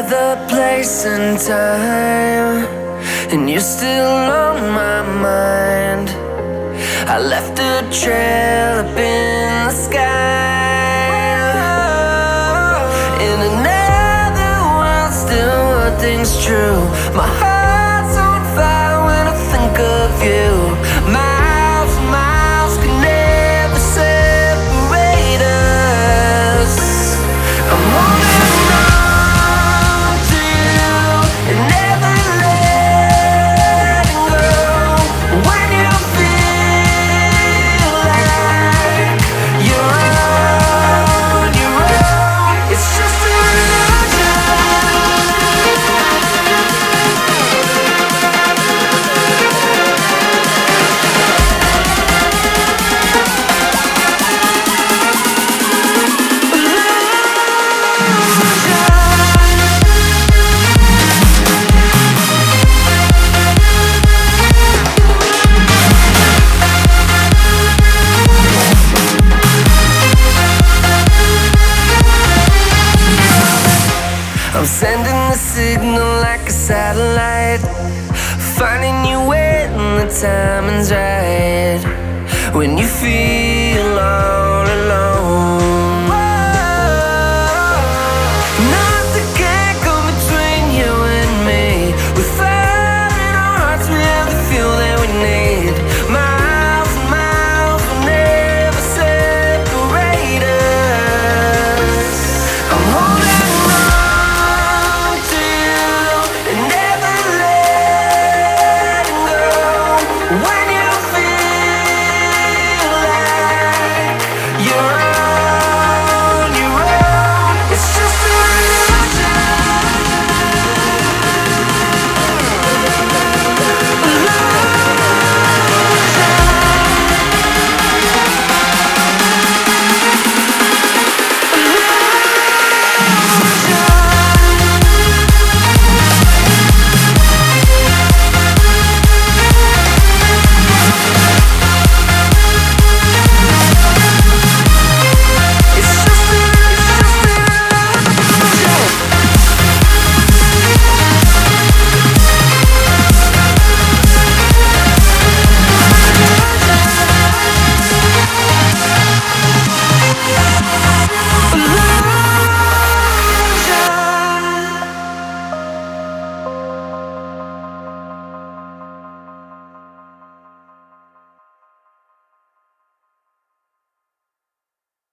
other place and time, and you're still on my mind. I left a trail up in the sky. In another world, still one thing's true. My heart's on fire when I think of you. Miles and miles can never separate us. I'm holding on to you and never letting go. When you feel like you're on your own, it's just an illusion. I'm sending the signal like a satellite, finding you when the timing's right. When you feel all alone,